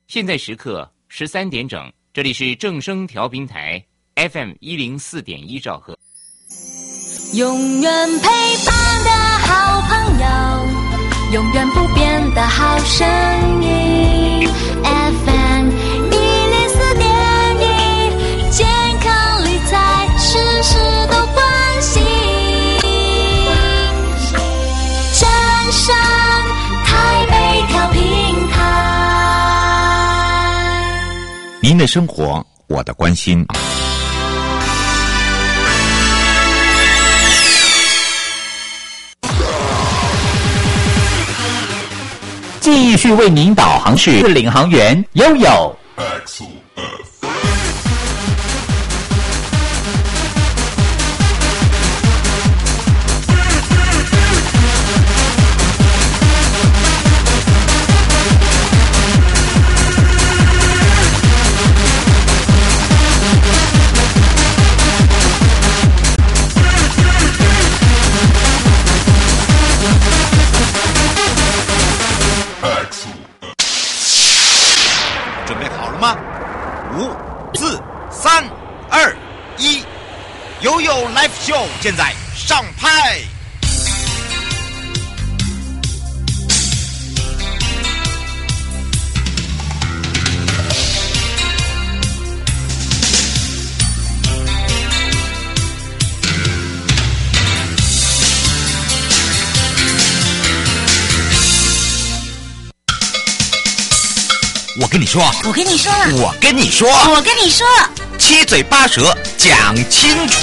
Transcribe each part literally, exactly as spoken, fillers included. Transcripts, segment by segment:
现在时刻十三点整，这里是正声调频台 F M 一零四点一兆赫。 永远陪伴的好朋友，永远不变的好声音 F M 一零四点一，健康理财事事都关心。正声台北调频台， 您的生活，我的关心。继续为您导航是领航员悠悠。 悠悠 Live Show 现在上拍。 我跟你说， 我跟你说， 我跟你说， 我跟你说， 七嘴八舌讲清楚。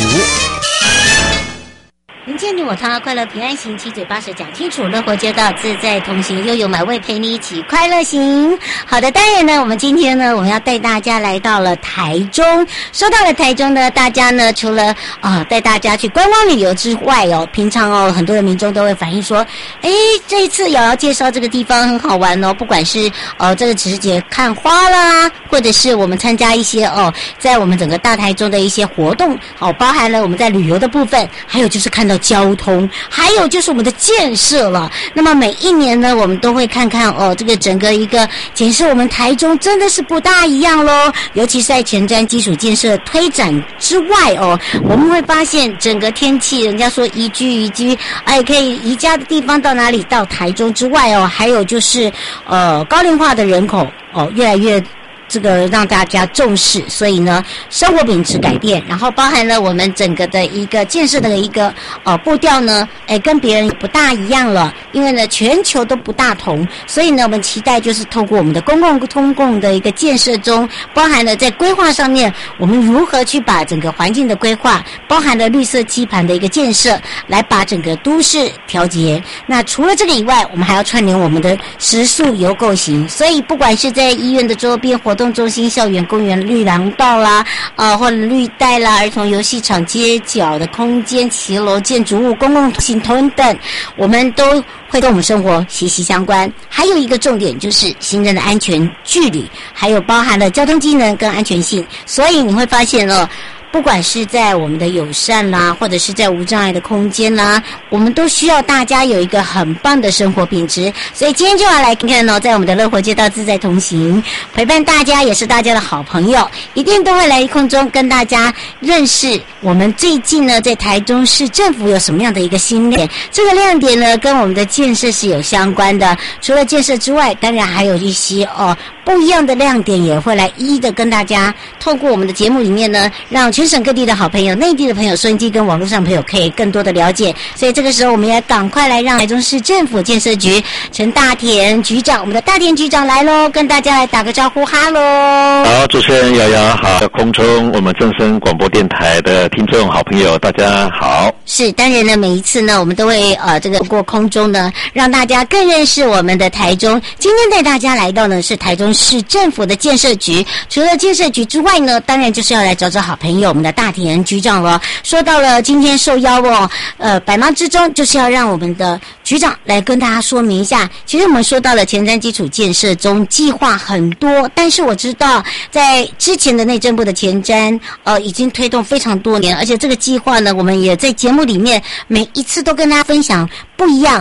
迎接你我他，快乐平安行，七嘴八舌讲清楚，乐活街道自在同行，悠悠美味陪你一起快乐行。好的，当然呢，我们今天呢，我们要带大家来到了台中。说到了台中呢，大家呢除了啊、呃、带大家去观光旅游之外哦，平常哦很多的民众都会反映说，诶，这一次瑶瑶介绍这个地方很好玩哦，不管是呃这个植节看花啦，或者是我们参加一些哦，在我们整个大台中的一些活动，哦，包含了我们在旅游的部分，还有就是看到交通，还有就是我们的建设了。那么每一年呢，我们都会看看哦，这个整个一个检视我们台中真的是不大一样咯。尤其是在前瞻基础建设推展之外哦，我们会发现整个天气，人家说宜居宜居，哎，可以宜家的地方到哪里？到台中之外哦，还有就是呃高龄化的人口哦，越来越。这个让大家重视，所以呢，生活品质改变，然后包含了我们整个的一个建设的一个呃步调呢，哎，跟别人不大一样了，因为呢，全球都不大同，所以呢，我们期待就是透过我们的公共通共的一个建设中，包含了在规划上面，我们如何去把整个环境的规划，包含了绿色基盘的一个建设，来把整个都市调节。那除了这个以外，我们还要串联我们的食宿游购行，所以不管是在医院的周边活动中心、校园、公园、绿廊道啦，呃，或者绿带啦、儿童游戏场、街角的空间、骑楼、建筑物、公共行等等，我们都会跟我们生活息息相关。还有一个重点就是行人的安全距离，还有包含了交通机能跟安全性。所以你会发现哦，不管是在我们的友善啦，或者是在无障碍的空间啦，我们都需要大家有一个很棒的生活品质。所以今天就要来看看哦，在我们的乐活街道自在同行，陪伴大家也是大家的好朋友，一定都会来空中跟大家认识我们最近呢在台中市政府有什么样的一个新亮点。这个亮点呢跟我们的建设是有相关的，除了建设之外，当然还有一些哦不一样的亮点也会来一一的跟大家透过我们的节目里面呢，让全省各地的好朋友、内地的朋友、收音机跟网络上的朋友可以更多的了解。所以这个时候我们也赶快来让台中市政府建设局陈大田局长，我们的大田局长来咯，跟大家来打个招呼，哈喽。 好，主持人瑶瑶好，空中我们正声广播电台的听众好朋友大家好。 是，当然呢，每一次呢，我们都会呃这个过空中呢，让大家更认识我们的台中。今天带大家来到呢是台中市政府的建设局，除了建设局之外呢，当然就是要来找找好朋友，我们的大田局长了。说到了今天受邀哦，呃，百忙之中就是要让我们的局长来跟大家说明一下。其实我们说到了前瞻基础建设中计划很多，但是我知道在之前的内政部的前瞻呃已经推动非常多年，而且这个计划呢，我们也在节目里面每一次都跟大家分享不一样。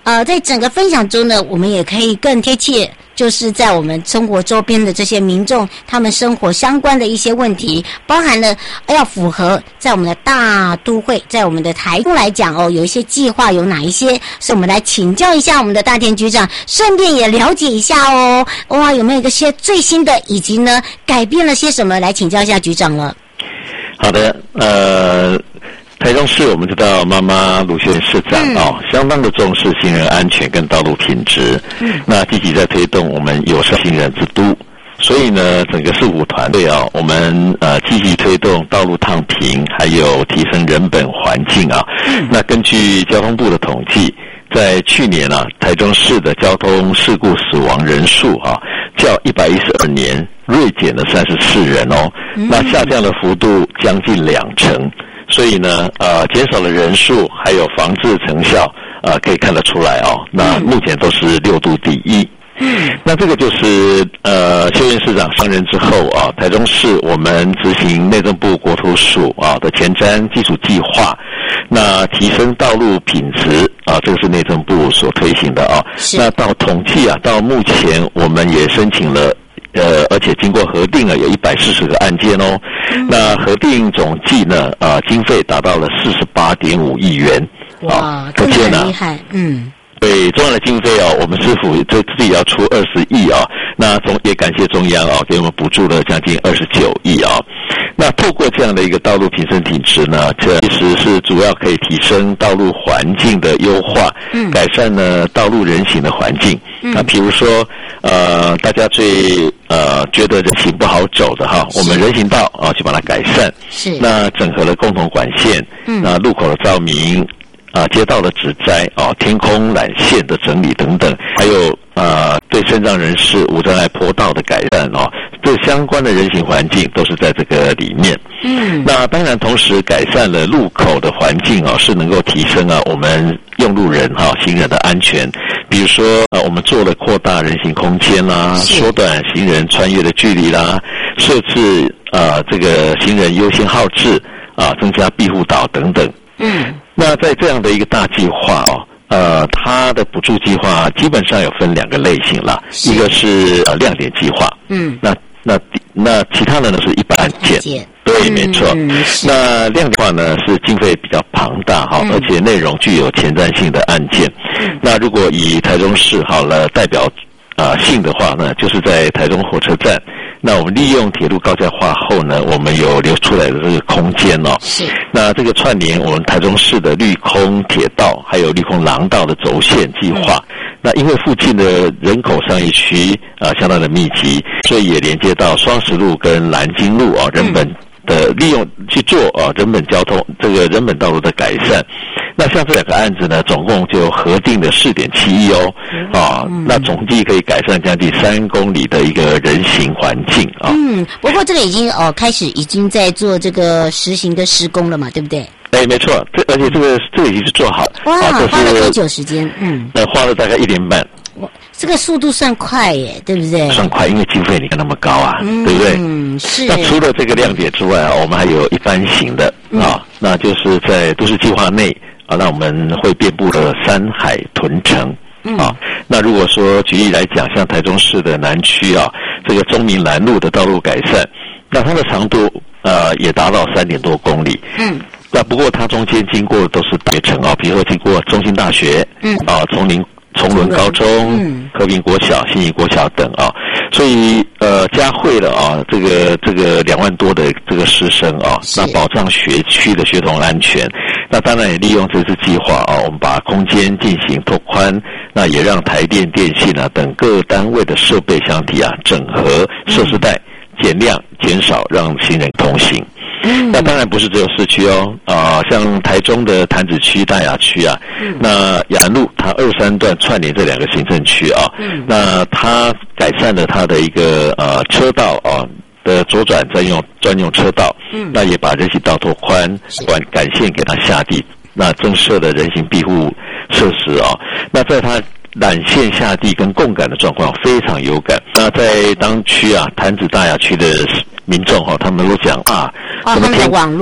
呃，在整个分享中呢，我们也可以更贴切。就是在我们生活周边的这些民众，他们生活相关的一些问题，包含了要符合在我们的大都会，在我们的台中来讲哦，有一些计划有哪一些，所以我们来请教一下我们的大田局长，顺便也了解一下哦，哇，有没有一些最新的，以及呢改变了些什么，来请教一下局长了。 好的，呃。台中市我们知道，妈妈卢秀燕市长哦，嗯、相当的重视行人安全跟道路品质，嗯、那积极在推动我们友善行人之都。所以呢，整个市府团队啊，我们呃积极推动道路烫平，还有提升人本环境啊。嗯、那根据交通部的统计，在去年啊，台中市的交通事故死亡人数啊，较一百一十二年锐减了三十四人哦，嗯、那下降的幅度将近两成。所以呢，呃，减少了人数，还有防治成效，呃，可以看得出来哦。那目前都是六都第一。嗯，那这个就是呃，秀燕市长上任之后啊，台中市我们执行内政部国土署啊的前瞻基础计划，那提升道路品质啊，这个是内政部所推行的啊。那到统计啊，到目前我们也申请了。呃，而且经过核定啊，有一百四十个案件哦。嗯、那核定总计呢，呃，经费达到了四十八点五亿元。 哇，真的很厉害，嗯。 对中央的经费哦，我们市府就自己要出二十亿啊。那中也感谢中央啊，给我们补助了将近二十九亿啊。那透过这样的一个道路品质品质呢，这其实是主要可以提升道路环境的优化，嗯，改善呢道路人行的环境。嗯、那比如说，呃，大家最呃觉得人行不好走的哈，我们人行道啊就把它改善。是。那整合了共同管线，嗯，那路口的照明。啊，街道的植栽啊，天空缆线的整理等等，还有呃，对身障人士无障碍坡道的改善啊，这相关的人行环境都是在这个里面。嗯，那当然，同时改善了路口的环境啊，是能够提升啊我们用路人哈、啊、行人的安全。比如说呃，我们做了扩大人行空间啦，缩短行人穿越的距离啦，设置呃这个行人优先号志啊，增加庇护岛等等。嗯。那在这样的一个大计划哦，呃，它的补助计划基本上有分两个类型啦，一个是呃亮点计划，嗯，那那那其他的呢是一般案件，对，没错。嗯、那亮点计划呢是经费比较庞大哈，嗯、而且内容具有前瞻性的案件。嗯、那如果以台中市好了代表啊、呃、性的话呢，就是在台中火车站。那我们利用铁路高架化后呢，我们有留出来的这个空间哦。是。那这个串联我们台中市的绿空铁道还有绿空廊道的轴线计划。嗯、那因为附近的人口商业区啊、呃、相当的密集，所以也连接到双十路跟南京路啊、哦、人本的利用去做啊、哦、人本交通这个人本道路的改善。那像这两个案子呢，总共就核定了四点七亿哦，啊，嗯、那总计可以改善将近三公里的一个人行环境啊。 嗯，不过这个已经哦开始已经在做这个实行的施工了嘛，对不对？ 哎，没错，这而且这个这个已经是做好了。 哇，啊、花了多久时间？嗯， 那花了大概一年半。 哇，这个速度算快耶，对不对？ 算快，因为经费你看那么高啊，嗯、对不对？嗯，是。那除了这个亮点之外啊，我们还有一般型的、嗯、啊，那就是在都市计划内。啊，那我们会遍布了山海屯城，嗯、啊，那如果说举例来讲，像台中市的南区啊，这个中民南路的道路改善，那它的长度呃也达到三点多公里，嗯，那不过它中间经过的都是大学城啊，比如说经过中兴大学，嗯，啊，丛林崇伦高中、嗯、和平国小、信义国小等啊，所以呃加惠了啊，这个这个两万多的这个师生啊，那保障学区的学童安全。那当然也利用这次计划啊，我们把空间进行拓宽，那也让台电、电信啊等各单位的设备相体啊整合设施带，减量减少，让行人通行。嗯、那当然不是只有市区哦，啊、呃，像台中的潭子区、大雅区啊，嗯、那雅安路它二三段串联这两个行政区啊，嗯、那它改善了它的一个呃车道啊。的左转专用专用车道，嗯，那也把人行道拓宽，管管线给它下地，那增设的人行庇护设施啊，那在它缆线下地跟共感的状况非常有感。那在当区啊，潭子大雅区的民众哈、啊，他们都讲啊， 哦，他们的网络，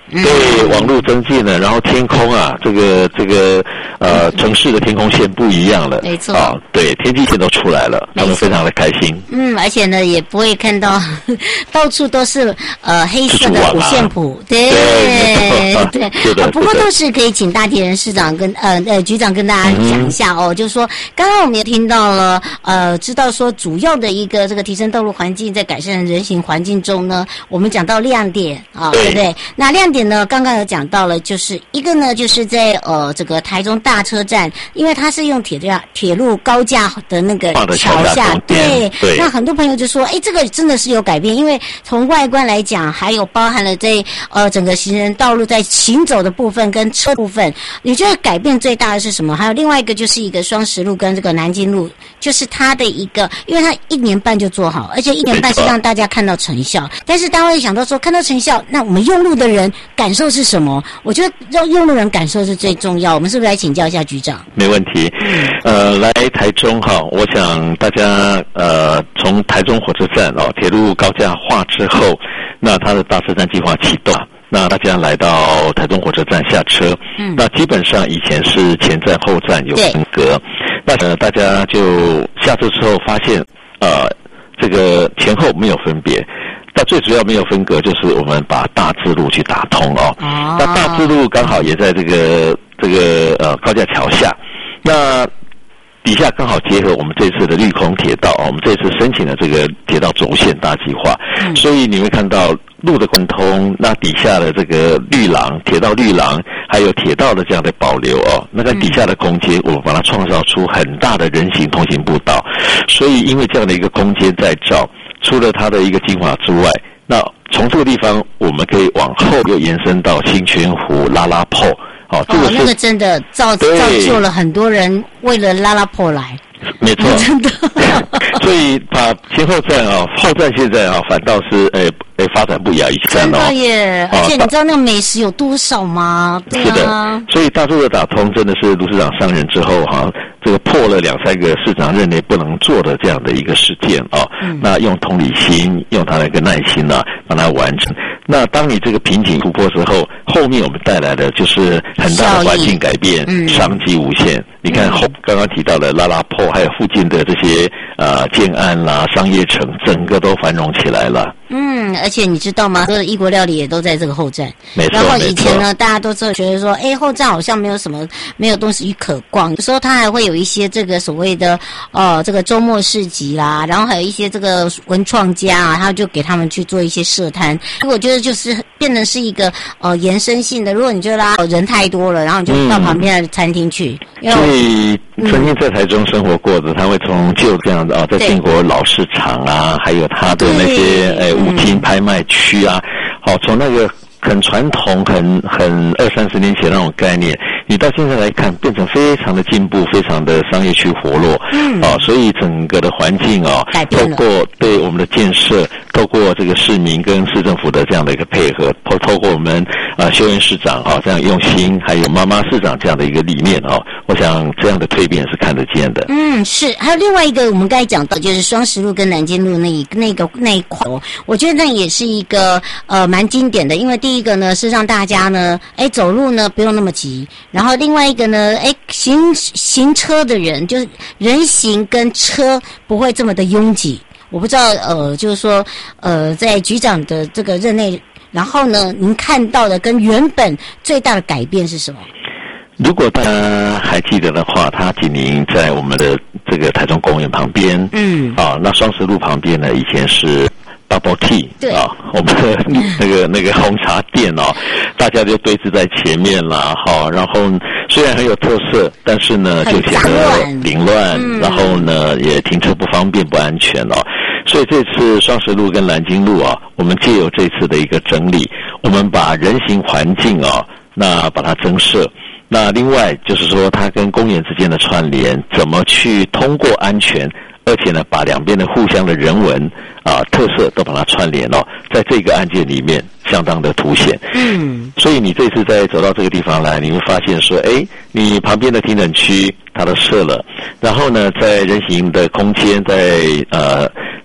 对，网络增进了，然后天空啊，这个这个呃城市的天空线不一样了， 没错啊，对，天际线都出来了，他们非常的开心。 嗯，而且呢，也不会看到到处都是呃黑色的五线谱，对对对， 是的， 啊，不过都是可以请大田市长跟呃呃局长跟大家讲一下哦，嗯、就是说刚刚我们也听到了，呃，知道说主要的一个这个提升道路环境，在改善人行环境中呢，我们讲到亮点啊，对不对？那亮点呢，刚刚有讲到了，就是一个呢，就是在呃这个台中大车站，因为它是用铁架铁路高架的那个桥下，对， 对， 那很多朋友就说，哎，这个真的是有改变，因为从外观来讲，还有包含了在呃整个行人道路在行走的部分跟车部分，你觉得改变最大的是什么？还有另外一个就是一个双十路跟这个南京路，就是它的一个，因为它一年半就做好，而且一年半是让大家看到成效。但是大家会想到说，看到成效，那我们用路的人感受是什么？我觉得让用路人感受是最重要。我们是不是来请教一下局长？ 没问题。呃，来台中哈，我想大家呃从台中火车站哦，铁路高架化之后，那它的大车站计划启动。那大家来到台中火车站下车，嗯，那基本上以前是前站后站有分隔，那呃大家就下车之后发现，呃，这个前后没有分别，但最主要没有分隔就是我们把大智路去打通哦，哦那大智路刚好也在这个这个呃高架桥下，那底下刚好结合我们这次的绿空铁道，我们这次申请了这个铁道轴线大计划，嗯、所以你会看到路的贯通，那底下的这个绿廊、铁道绿廊，还有铁道的这样的保留哦，那个底下的空间，我们把它创造出很大的人行通行步道。所以因为这样的一个空间再造，除了它的一个精华之外，那从这个地方我们可以往后又延伸到新泉湖、拉拉坡。 哦，这个是、哦、那个真的造造就了很多人为了拉拉坡来， 没错， 真的。 所以把前后站啊、哦，后站现在啊、哦，反倒是诶诶发展不亚于前真的耶！而且你知道那个美食有多少吗？对啊、 是的，所以大陆的打通真的是卢市长上任之后哈、啊，这个破了两三个市长任内不能做的这样的一个事件啊。嗯、那用同理心，用他的一个耐心呢、啊，让它完成。那当你这个瓶颈突破之后，后面我们带来的就是很大的环境改变，嗯、商机无限。你看后刚刚提到的拉拉坡，还有附近的这些呃建安啦、商业城，整个都繁荣起来了。 嗯，而且你知道吗？所有的异国料理也都在这个后站。 没错。 然后以前呢，大家都觉得说，哎，后站好像没有什么，没有东西可逛。有时候它还会有一些这个所谓的呃这个周末市集啦，然后还有一些这个文创家啊，他就给他们去做一些设摊。我觉得就是变成是一个呃延伸性的。如果你觉得啦人太多了，然后你就到旁边的餐厅去。 嗯、所以曾经在台中生活过的，他会从旧这样的啊，在建国老市场啊，还有他的那些诶五金拍卖区啊，好、嗯，从那个很传统、很很二三十年前那种概念，你到现在来看，变成非常的进步，非常的商业区活络，嗯，啊，所以整个的环境啊，透过对我们的建设，透过这个市民跟市政府的这样的一个配合，透透过我们啊修燕市长啊这样用心，还有妈妈市长这样的一个理念啊，我想这样的蜕变是看得见的。 嗯，是，还有另外一个我们刚才讲到，就是双十路跟南京路那一那个那一块，我觉得那也是一个呃蛮经典的，因为第一个呢是让大家呢，哎走路呢不用那么急，然后另外一个呢，哎行行车的人就是人行跟车不会这么的拥挤。我不知道呃，就是说呃，在局长的这个任内，然后呢，您看到的跟原本最大的改变是什么？ 如果大家还记得的话，它紧邻在我们的这个台中公园旁边，嗯，啊，那双十路旁边呢，以前是 Double T 啊，我们的那个那个红茶店哦，大家就堆置在前面啦，哈，然后虽然很有特色，但是呢就显得凌乱，嗯、然后呢也停车不方便、不安全哦。所以这次双十路跟南京路啊，我们借由这次的一个整理，我们把人行环境啊，那把它增设。那另外就是说，它跟公园之间的串联，怎么去通过安全，而且呢，把两边的互相的人文啊特色都把它串联哦，在这个案件里面相当的凸显。嗯，所以你这次再走到这个地方来，你会发现说，哎，你旁边的停等区它都设了，然后呢，在人行的空间，在呃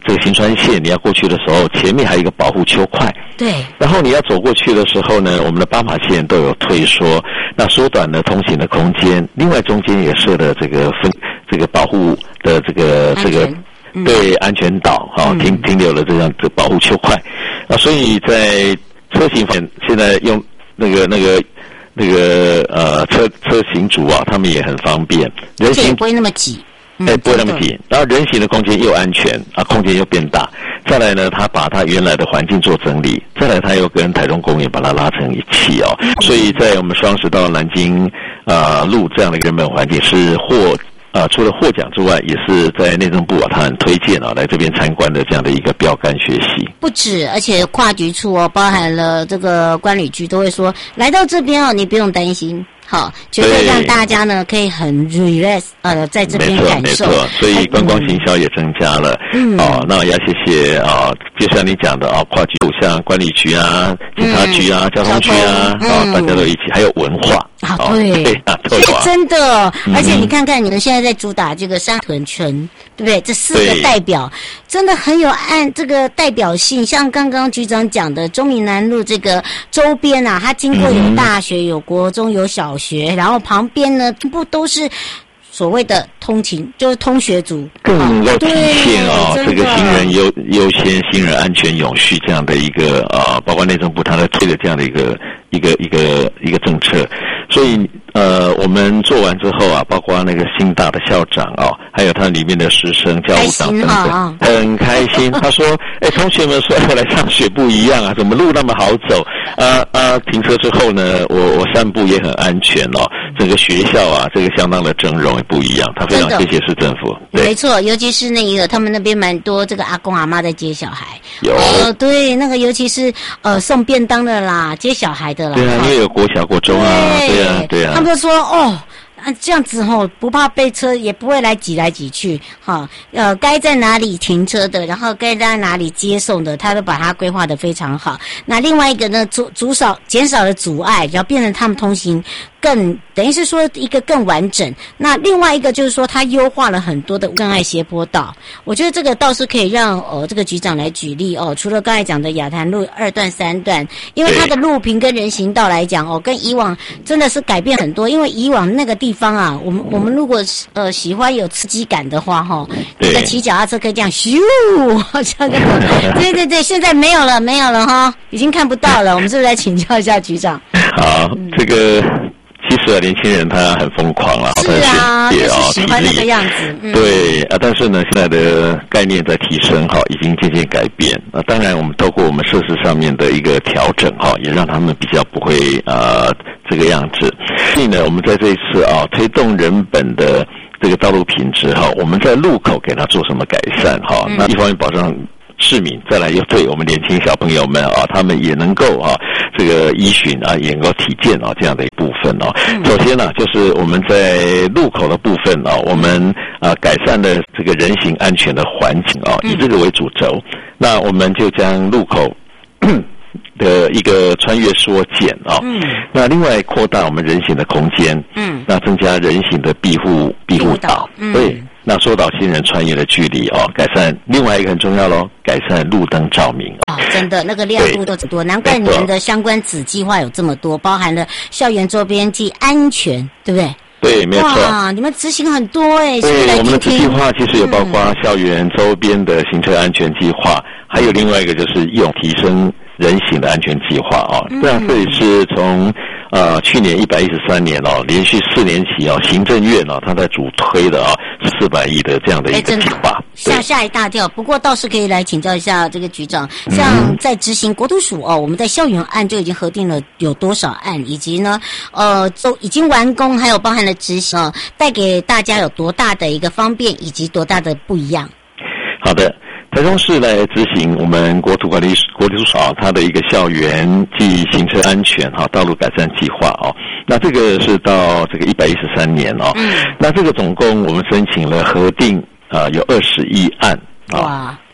这个行川线你要过去的时候，前面还有一个保护丘块。 对。 然后你要走过去的时候呢，我们的斑马线都有退缩，那缩短了通行的空间。另外中间也设了这个分这个保护的这个这个。嗯、对安全岛哈、哦、停停留了这样的保护丘块啊，所以在车行方面现在用那个那个那个呃车车行族啊，他们也很方便，人行也不会那么挤， 哎、嗯，不会那么挤，然后人行的空间又安全啊，空间又变大。再来呢，他把他原来的环境做整理，再来他又跟台中公园把它拉成一气哦，所以在我们双十到南京啊、呃、路这样的一个人本环境是获。啊，除了获奖之外，也是在内政部啊，他很推荐啊，来这边参观的这样的一个标杆学习。 不止，而且跨局处哦，包含了这个观旅局都会说，来到这边哦，你不用担心。好，绝对让大家呢可以很 relax 呃，在这边感受。 没错，所以观光行销也增加了。嗯，哦，那要谢谢啊、哦，就像你讲的啊、哦，跨局像管理局啊、警察局啊、嗯、交通局啊，啊、嗯哦，大家都一起，还有文化。 啊，对， 对啊， 这个真的，嗯、而且你看看，你们现在在主打这个山屯村，对不对？这四个代表真的很有按这个代表性。像刚刚局长讲的，中闽南路这个周边啊，它经过有大学、嗯、有国中、有小学，然后旁边呢，全部都是所谓的通勤，就是通学族， 更能够体现啊、哦、这个行人优优先、行人安全永续这样的一个呃，包括内政部他在推的这样的一个一个一个一个政策。所以呃，我们做完之后啊，包括那个新大的校长啊、哦，还有他里面的师生、教务长等等，哦、很开心。他说：“哎，同学们说我来上学不一样啊，怎么路那么好走？啊啊，停车之后呢，我我散步也很安全哦。整个学校啊，这个相当的整容也不一样。他非常谢谢市政府。 没错，尤其是那个他们那边蛮多这个阿公阿嬷在接小孩。 有呃，对，那个尤其是呃送便当的啦，接小孩的啦。 对啊，因为有国小、国中啊，对。对啊，对啊， 他们就说哦，啊这样子吼、哦，不怕被车，也不会来挤来挤去，哈，呃，该在哪里停车的，然后该在哪里接送的，他都把它规划得非常好。那另外一个呢，阻阻少减少了阻碍，然后变成他们通行更等于是说一个更完整。那另外一个就是说，它优化了很多的障碍斜坡道，我觉得这个倒是可以让呃这个局长来举例哦。除了刚才讲的亚坛路二段、三段，因为它的路平跟人行道来讲哦，跟以往真的是改变很多。因为以往那个地方啊，我们我们如果呃喜欢有刺激感的话哈、哦，那个骑脚踏车可以这样咻，好像那个，对对对，现在没有了，没有了哈，已经看不到了。我们是不是来请教一下局长？ 好，这个。其实啊，年轻人他很疯狂了， 是啊，就是喜欢那个样子。嗯、 对啊，但是呢，现在的概念在提升哈，已经渐渐改变。啊，当然，我们透过我们设施上面的一个调整哈，也让他们比较不会呃这个样子。所以呢，我们在这一次啊推动人本的这个道路品质哈，我们在路口给它做什么改善哈？嗯、那一方面保障市民，再来又对我们年轻小朋友们啊，他们也能够啊，这个依循啊，也能够体验啊这样的一部分哦、啊。嗯、首先呢、啊，就是我们在路口的部分啊，我们啊改善了这个人行安全的环境啊，以这个为主轴，嗯、那我们就将路口的一个穿越缩减啊，嗯、那另外扩大我们人行的空间，嗯，那增加人行的庇护庇护岛，嗯、对。那缩短行人穿越的距离哦，改善另外一个很重要咯，改善路灯照明哦，真的那个亮度都很多，难怪你们的相关子计划有这么多，包含了校园周边及安全，对不对？ 对，没有错。 哇，你们执行很多哎、欸， 对，我们的子计划其实也包括校园周边的行车安全计划，嗯、还有另外一个就是用提升人行的安全计划哦。这样这也是从。呃，去年一百一十三年哦，连续四年期哦，行政院哦，他在主推的啊四百亿的这样的一个计划， 吓吓一大跳。不过倒是可以来请教一下这个局长，像在执行国土署哦，我们在校园案就已经核定了有多少案，以及呢，呃，都已经完工，还有包含了执行啊，带给大家有多大的一个方便，以及多大的不一样。 好的。台中市来执行我们国土管理国土署啊，它的一个校园及行车安全哈道路改善计划哦。那这个是到这个一百一十三年哦。嗯。那这个总共我们申请了核定啊、呃、有二十一案啊。 哇，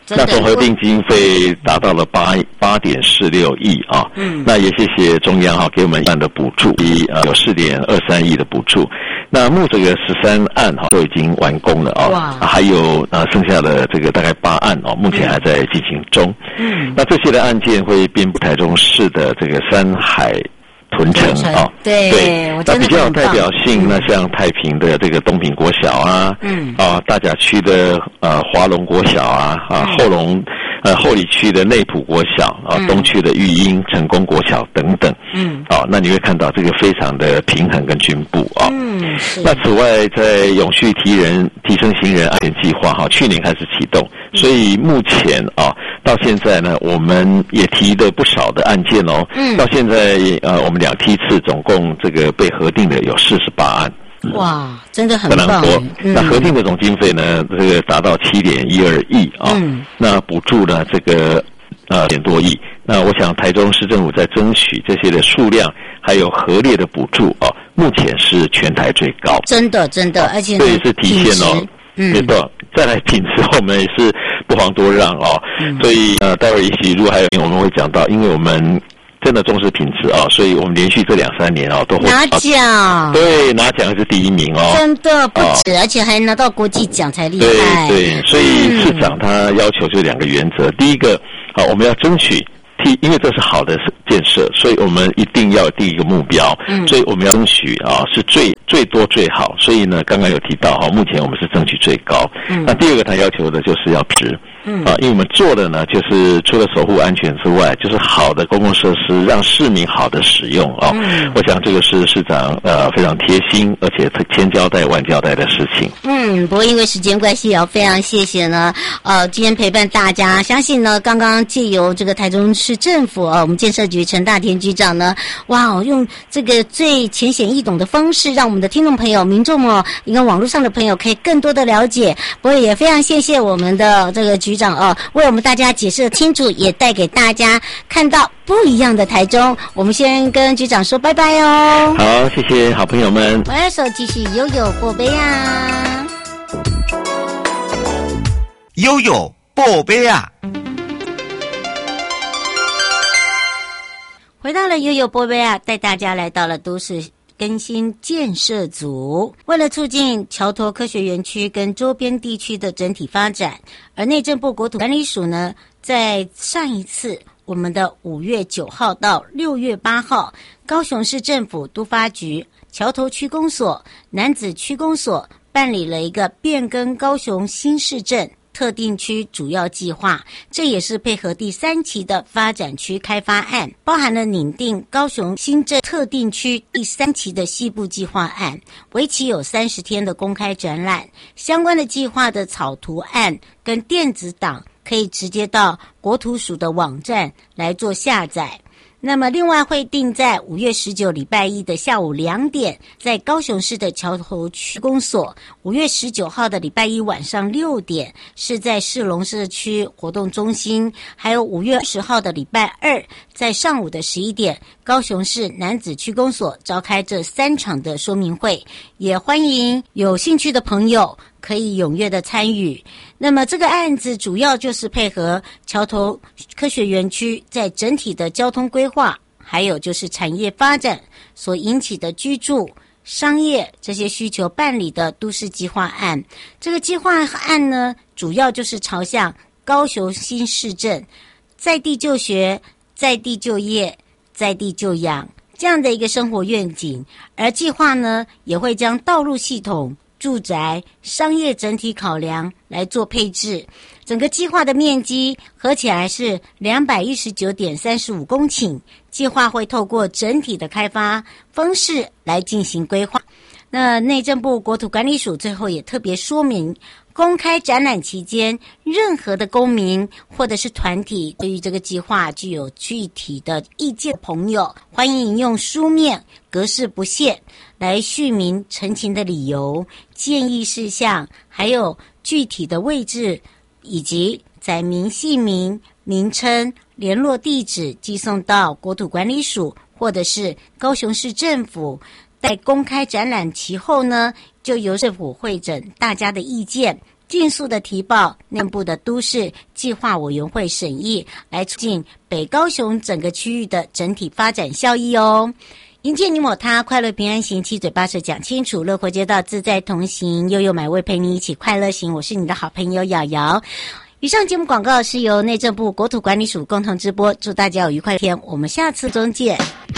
那总核定经费达到了八八点四六亿啊。嗯，那也谢谢中央哈、啊、给我们一案的补助，一呃有四点二三亿的补助。那目这个十三案哈、啊、都已经完工了啊，哇还有呃剩下的这个大概八案哦、啊，目前还在进行中。嗯，那这些的案件会遍布台中市的这个山海屯城啊， 对对， 那比较有代表性，那像太平的这个东平国小啊，嗯，啊大甲区的呃华龙国小啊，啊后龙呃后里区的内埔国小啊，嗯、东区的育英成功国小等等，嗯，啊那你会看到这个非常的平衡跟均布啊，嗯，是。那此外，在永续提人提升行人安全计划哈、啊，去年开始启动，所以目前啊到现在呢，我们也提了不少的案件哦，嗯，到现在呃我们两梯次总共这个被核定的有四十八案。 哇，真的很棒！ 多。嗯、那核定的总经费呢，这个达到七点一二亿啊。嗯。那补助呢，这个呃点多亿。那我想台中市政府在争取这些的数量，还有核列的补助啊，目前是全台最高。 真的，真的，而且这也是体现哦。嗯。没错，再来品质，我们也是不遑多让哦。嗯。所以呃，待会儿也许如果还有我们会讲到，因为我们真的重视品质啊，所以我们连续这两三年啊都会拿奖， 对，拿奖是第一名哦， 真的不止，而且还拿到国际奖才厉害。对对，所以市长他要求就两个原则，嗯、第一个，好，我们要争取替，因为这是好的建设，所以我们一定要有第一个目标，嗯，所以我们要争取啊是最最多最好。所以呢，刚刚有提到哈，目前我们是争取最高。嗯，那第二个他要求的就是要值。嗯啊，因为我们做的呢，就是除了守护安全之外，就是好的公共设施，让市民好的使用啊。嗯，我想这个是市长呃非常贴心，而且千交代万交代的事情。 嗯，不过因为时间关系，也要非常谢谢呢，呃，今天陪伴大家。相信呢，刚刚借由这个台中市政府啊，我们建设局陈大田局长呢，哇，用这个最浅显易懂的方式，让我们的听众朋友、民众哦，一个网络上的朋友可以更多的了解。不过也非常谢谢我们的这个局长哦，为我们大家解释的清楚，也带给大家看到不一样的台中。我们先跟局长说拜拜哦。 好，谢谢好朋友们。 我要手继续悠悠宝贝啊， 悠悠宝贝啊。 回到了悠悠宝贝啊，带大家来到了都市更新建设组，为了促进桥头科学园区跟周边地区的整体发展，而内政部国土管理署呢，在上一次我们的五月九号到六月八号，高雄市政府都发局桥头区公所、楠梓区公所办理了一个变更高雄新市镇特定区主要计划，这也是配合第三期的发展区开发案，包含了拟定高雄新镇特定区第三期的西部计划案，为期有三十天的公开展览，相关的计划的草图案跟电子档可以直接到国土署的网站来做下载。那么另外会定在五月十九礼拜一的下午两点，在高雄市的桥头区公所；五月十九号的礼拜一晚上六点是在市龙社区活动中心，还有五月十号的礼拜二在上午的十一点，高雄市楠梓区公所召开这三场的说明会，也欢迎有兴趣的朋友可以踊跃的参与。那么这个案子主要就是配合桥头科学园区在整体的交通规划，还有就是产业发展所引起的居住、商业这些需求办理的都市计划案。这个计划案呢，主要就是朝向高雄新市镇在地就学、在地就业、在地就养这样的一个生活愿景，而计划呢也会将道路系统、住宅、商业整体考量来做配置，整个计划的面积合起来是 两百一十九点三五公顷，计划会透过整体的开发方式来进行规划。那内政部国土管理署最后也特别说明，公开展览期间，任何的公民或者是团体对于这个计划具有具体的意见的朋友，欢迎用书面格式不限来叙明陈情的理由、建议事项，还有具体的位置，以及载明姓名、名称、联络地址寄送到国土管理署或者是高雄市政府。在公开展览期后呢，就由政府会诊大家的意见， 尽速的提报内部的都市计划委员会审议，来促进北高雄整个区域的整体发展效益哦。迎接你我他，快乐平安行，七嘴八舌讲清楚，乐活街道自在同行，悠悠买味陪你一起快乐行。我是你的好朋友瑶瑶。以上节目广告是由内政部国土管理署共同直播，祝大家有愉快的天，我们下次中见。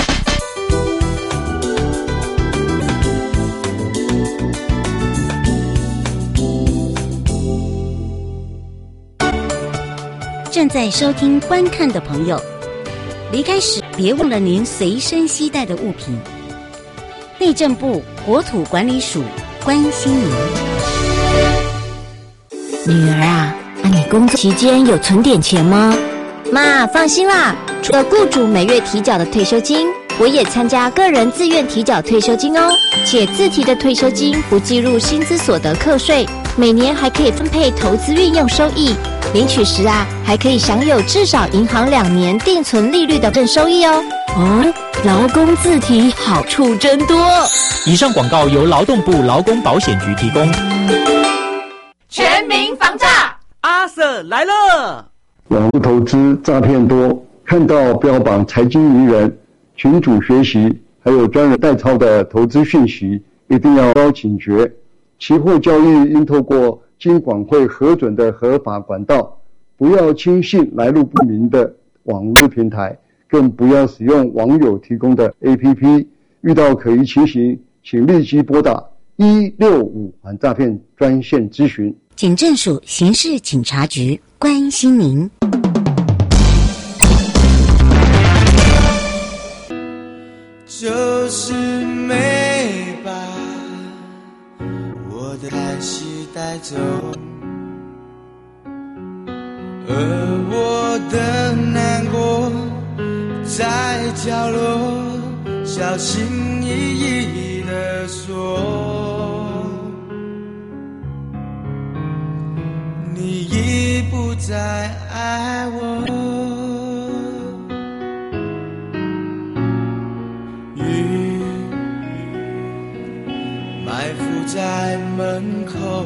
正在收听观看的朋友，离开时别忘了您随身携带的物品。内政部国土管理署关心您。 女儿啊，啊你工作期间有存点钱吗？ 妈，放心啦，除了雇主每月提缴的退休金，我也参加个人自愿提缴退休金哦，且自提的退休金不计入薪资所得课税，每年还可以分配投资运用收益。领取时啊，还可以享有至少银行两年定存利率的正收益哦。 哦，劳工自提好处真多。 以上广告由劳动部劳工保险局提供。 全民防诈， 阿 Sir 来了。 网络投资诈骗多，看到标榜财经名人、群组学习，还有专人代操的投资讯息，一定要高警觉。期货交易应透过金管会核准的合法管道，不要轻信来路不明的网络平台，更不要使用网友提供的 A P P。 遇到可疑情形，请立即拨打一六五反诈骗专线咨询。 警政署刑事警察局关心您。 就是没把我的叹息带走，而我的难过在角落小心翼翼地说，你已不再爱我。雨埋伏在门口，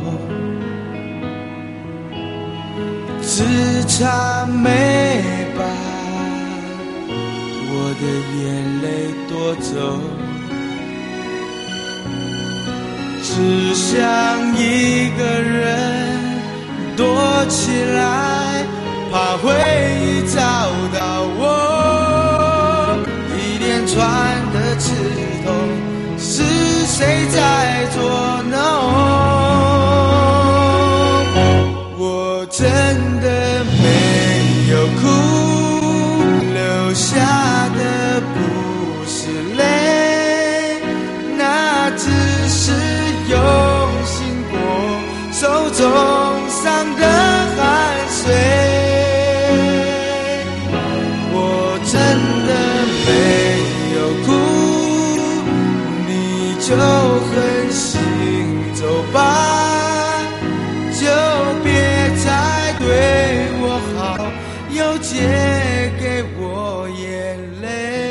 只差没把我的眼泪夺走，只想一个人躲起来，怕回忆找到我。一连串的刺痛，是谁在捉弄？我真的没有哭，流下的不是泪，那只是用心过手中伤的汗水。我真的没有哭，你就狠心走吧，就别再对我好，又借给我眼泪。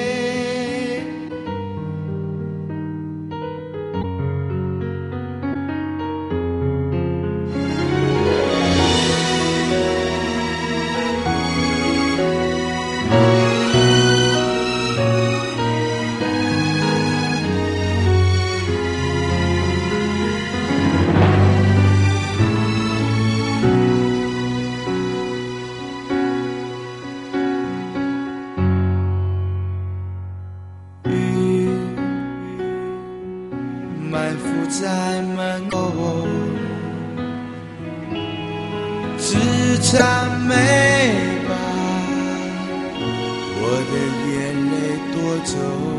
在门口，只差没把我的眼泪夺走，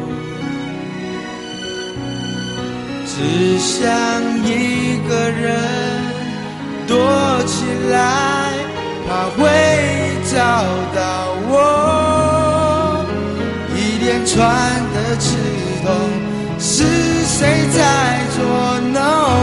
只想一个人躲起来，怕会找到我。一连串的刺痛，是谁在捉弄？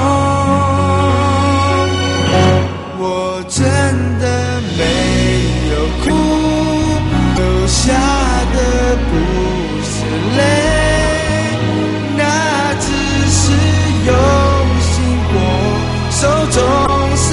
我真的没有哭，流下的不是泪，那只是用心过手中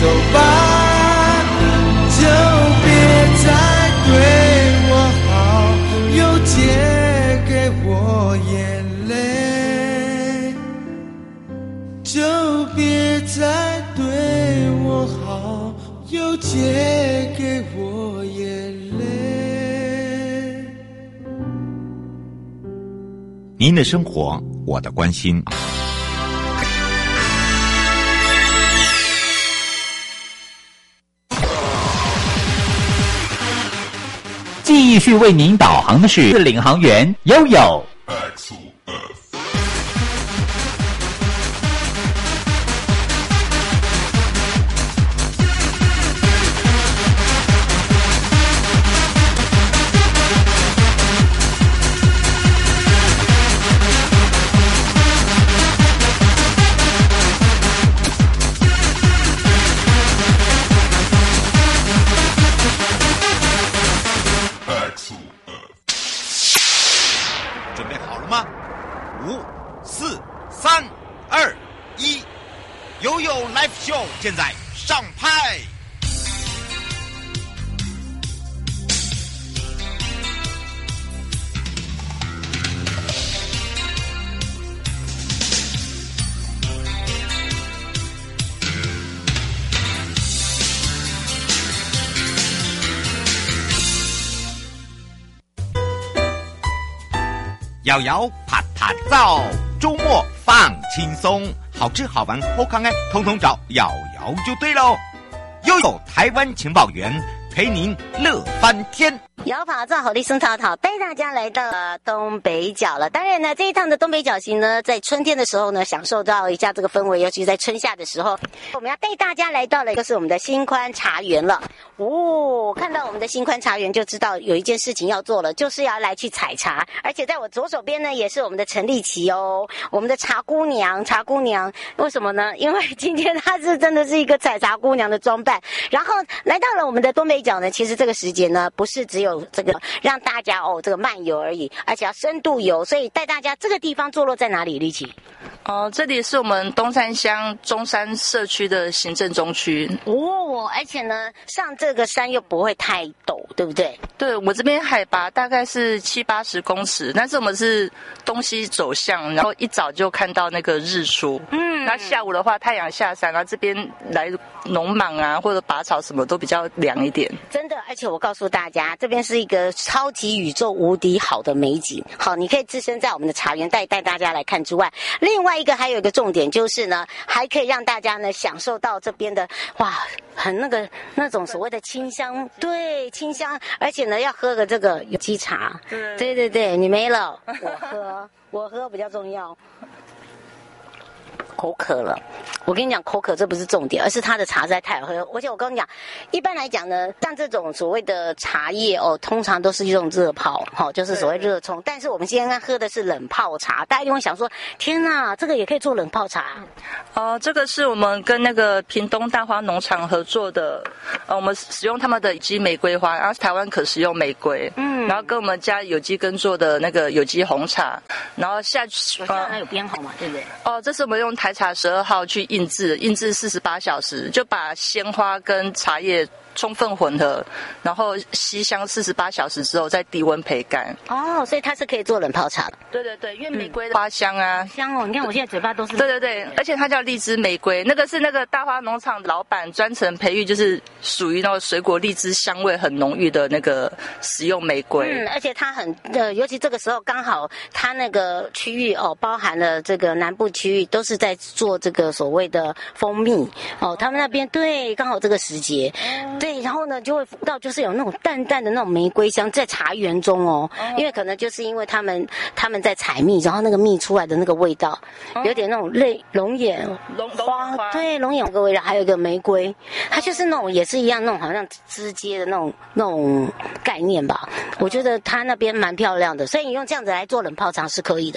走吧，就别再对我好，又借给我眼泪，就别再对我好，又借给我眼泪。 您的生活，我的关心。 继续为您导航的是领航员悠悠。 准备好了吗？五、四、三、二、一，悠悠 Live Show 现在上拍。 摇摇啪啪照，周末放轻松，好吃好玩好康哎，统统找摇摇就对喽。悠悠台湾情报员，陪您乐翻天。 摇跑造好利松淘淘带大家来到了东北角了。当然呢，这一趟的东北角行呢，在春天的时候呢，享受到一下这个氛围，尤其在春夏的时候，我们要带大家来到了就是我们的新宽茶园了。哦，看到我们的新宽茶园就知道有一件事情要做了，就是要来去采茶。而且在我左手边呢，也是我们的陈丽琪哦，我们的茶姑娘。茶姑娘为什么呢？因为今天她是真的是一个采茶姑娘的装扮。然后来到了我们的东北角呢，其实这个时节呢，不是只有这个让大家哦这个漫游而已，而且要深度游，所以带大家这个地方坐落在哪里？丽琪？ 哦，这里是我们东山乡中山社区的行政中区哦，而且呢，上这个山又不会太陡，对不对？ 对，我这边海拔大概是七八十公尺，但是我们是东西走向，然后一早就看到那个日出，嗯，那下午的话太阳下山，然后这边来农忙啊或者拔草什么都比较凉一点。 真的，而且我告诉大家，这边是一个超级宇宙无敌好的美景。好，你可以置身在我们的茶园带带大家来看之外，另外一个还有一个重点就是呢，还可以让大家呢享受到这边的哇，很那个那种所谓的清香，对，清香，而且呢要喝个这个有机茶，对对对对，你没了，我喝，我喝比较重要。口渴了，我跟你讲，口渴这不是重点，而是它的茶实在太好喝。而且我跟你讲，一般来讲呢，像这种所谓的茶叶哦，通常都是用热泡，哈、哦，就是所谓热冲。但是我们今天喝的是冷泡茶，大家就会想说，天哪，这个也可以做冷泡茶？ 哦、呃，这个是我们跟那个屏东大花农场合作的，呃，我们使用他们的有机玫瑰花，然后台湾可食用玫瑰，嗯，然后跟我们家有机耕作的那个有机红茶，然后下去， 呃，还有编号嘛，对不对？ 哦、呃，这是我们用台茶十二号去印制，印制四十八小时，就把鲜花跟茶叶充分混合，然后吸香四十八小时之后再低温焙干。 哦，所以它是可以做冷泡茶的。 对对对，因为玫瑰的花香啊， 嗯、香哦！你看我现在嘴巴都是。 对对对，而且它叫荔枝玫瑰，那个是那个大花农场老板专程培育，就是属于那个水果荔枝香味很浓郁的那个食用玫瑰。 嗯，而且它很呃，尤其这个时候刚好它那个区域哦，包含了这个南部区域都是在做这个所谓的蜂蜜哦，他们那边对刚好这个时节，嗯、对，然后呢就会到就是有那种淡淡的那种玫瑰香在茶园中哦，嗯、因为可能就是因为他们他们在采蜜，然后那个蜜出来的那个味道，嗯、有点那种类龙眼龙花，花对龙眼个味道，还有一个玫瑰，它就是那种也是一样那种好像枝接的那种那种概念吧。我觉得它那边蛮漂亮的，所以你用这样子来做冷泡茶是可以的。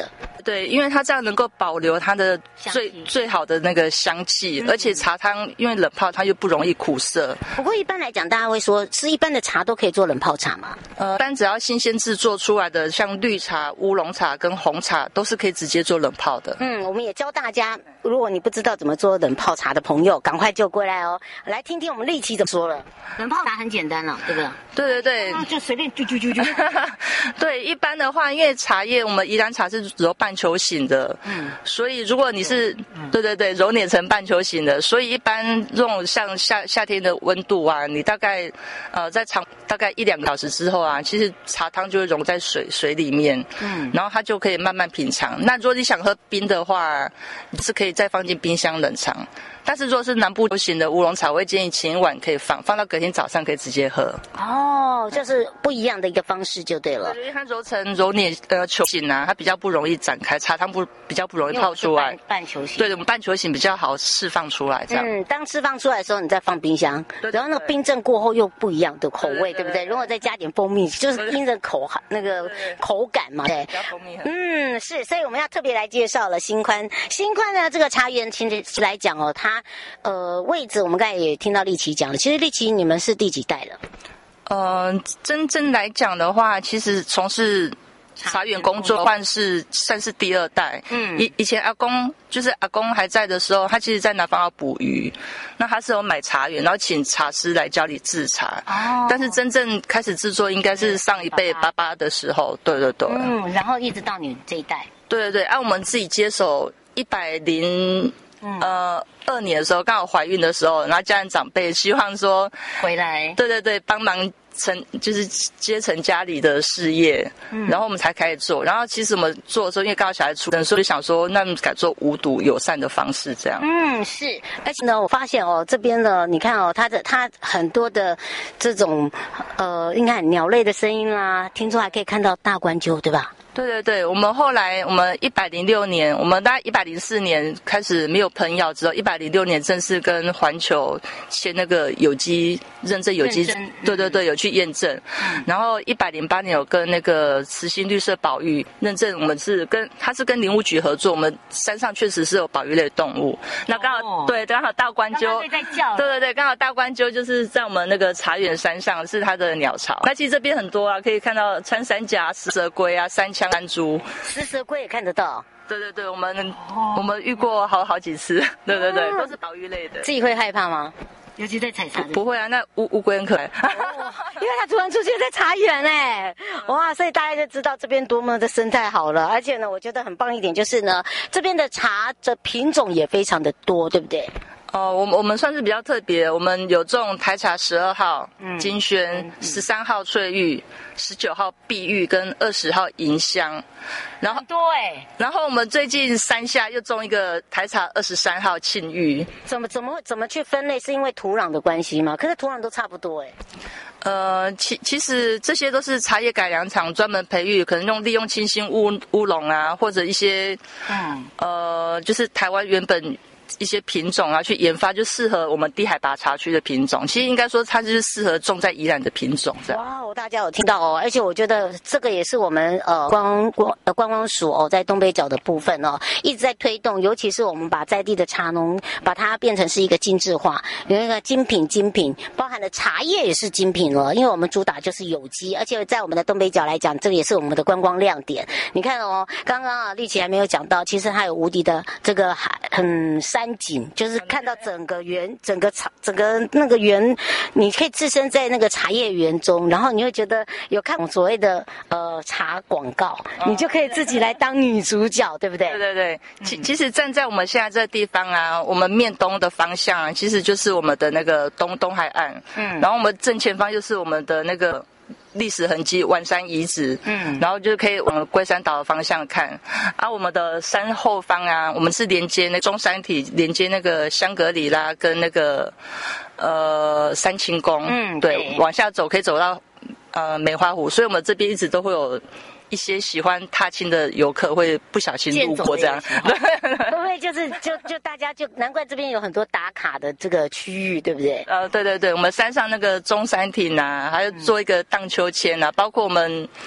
对，因为它这样能够保留它的最最好的那个香气，嗯、而且茶汤因为冷泡它又不容易苦涩。 不过一般来讲，大家会说，是一般的茶都可以做冷泡茶吗？ 呃，但只要新鲜制作出来的，像绿茶、乌龙茶跟红茶，都是可以直接做冷泡的。 嗯，我们也教大家，如果你不知道怎么做冷泡茶的朋友，赶快就过来哦，来听听我们立奇怎么说了。冷泡茶很简单了，对不对？ 对对对， 啊、就随便啾啾啾啾。 对，一般的话，因为茶叶我们宜兰茶是揉半球形的，嗯，所以如果你是，嗯、对对对，揉捻成半球形的，所以一般这种像夏夏天的温度啊，你大概呃在长大概一两个小时之后啊，其实茶汤就会溶在水水里面，嗯，然后它就可以慢慢品尝。那如果你想喝冰的话，你是可以再放进冰箱冷藏。但是如果是南部流行的乌龙茶，我会建议前一晚可以放，放到隔天早上可以直接喝。 哦，就是不一样的一个方式就对了。 对，因为它揉成揉捻呃球形啊，它比较不容易展开，茶汤不比较不容易泡出来。 半, 半球形。 对，我们半球形比较好释放出来，这样。 嗯，当释放出来的时候，你再放冰箱，对对对，然后那个冰镇过后又不一样的口味，对, 对, 对, 对不对？如果再加点蜂蜜，就是因着口那个口感嘛，对。 加蜂蜜。 嗯，是，所以我们要特别来介绍了新宽。新宽呢，这个茶园其实来讲哦，它呃。位置我们刚才也听到立奇讲了，其实立奇你们是第几代了？ 呃，真正来讲的话，其实从事茶园工作算是算是第二代。嗯，以以前阿公就是阿公还在的时候，他其实在南方要捕鱼，那他是有买茶园，然后请茶师来教你制茶。哦，但是真正开始制作应该是上一辈爸爸的时候，对对对。 嗯，然后一直到你这一代。 对对对，按、啊、我们自己接手一百零。呃，二年的时候刚好怀孕的时候，然后家人长辈希望说回来， 对对对，帮忙成就是接承家里的事业，嗯，然后我们才开始做。然后其实我们做的时候，因为刚好小孩出生，所以想说那改做无毒友善的方式，这样。 嗯，是。而且呢，我发现哦，这边呢，你看哦，它的它很多的这种呃，应该鸟类的声音啦，听说还可以看到大冠鸠，对吧？ 对对对，我们后来我们一百零六年，我们大概一百零四年开始没有喷药之后，一百零六年正式跟环球签那个有机认证有机，对对对，有去验证。嗯、然后一百零八年有跟那个慈心绿色保育认证，我们是跟它是跟林务局合作，我们山上确实是有保育类动物。那刚好、哦、对，刚好大冠鸠， 在叫对对对，刚好大冠鸠就是在我们那个茶园山上是它的鸟巢。那其实这边很多啊，可以看到穿山甲、石蛇龟啊、山羌。山猪、 石蛇龟也看得到。 对对对，我们、哦、我们遇过好好几次。对对对，都是保育类的。 自己会害怕吗？尤其在采茶。 不会啊，那乌乌龟很可爱。 哦、因为它突然出现在茶园哎，哇！所以大家就知道这边多么的生态好了。而且呢，我觉得很棒一点就是呢，这边的茶的品种也非常的多，对不对？ 哦，我们我们算是比较特别，我们有种台茶十二号、嗯、金萱、十三、嗯、号翠玉、十九号碧玉跟二十号银香，然后很多哎、欸。 然后我们最近山下又种一个台茶二十三号沁玉。 怎么怎么怎么去分类？是因为土壤的关系吗？可是土壤都差不多哎、 欸。呃，其其实这些都是茶叶改良厂专门培育，可能用利用清新乌乌龙啊，或者一些嗯呃，就是台湾原本。一些品种啊，去研发就适合我们低海拔茶区的品种。其实应该说，它就是适合种在宜兰的品种。这样。 哇哦，大家有听到哦！而且我觉得这个也是我们呃观光呃观光署哦，在东北角的部分哦，一直在推动。尤其是我们把在地的茶农，把它变成是一个精致化，有一个精品精品，包含了茶叶也是精品了。因为我们主打就是有机，而且在我们的东北角来讲，这个也是我们的观光亮点。你看哦，刚刚啊立奇还没有讲到，其实它有无敌的这个海嗯。山景就是看到整个园、整个茶、整个那个园，你可以置身在那个茶叶园中，然后你会觉得有看所谓的呃茶广告，哦、你就可以自己来当女主角，对不对？ 对对对，其其实站在我们现在这个地方啊，我们面东的方向、啊，其实就是我们的那个东东海岸，嗯，然后我们正前方就是我们的那个。历史痕迹丸山遗址，嗯，然后就可以往龟山岛的方向看。啊，我们的山后方啊，我们是连接那中山体，连接那个香格里拉跟那个呃三清宫，嗯，对，对往下走可以走到呃梅花湖，所以我们这边一直都会有。一些喜欢踏青的游客会不小心路过这样， 会不会就是就就大家就难怪这边有很多打卡的这个区域，对不对？ 呃，对对对，我们山上那个中山亭啊，还有做一个荡秋千啊，包括我们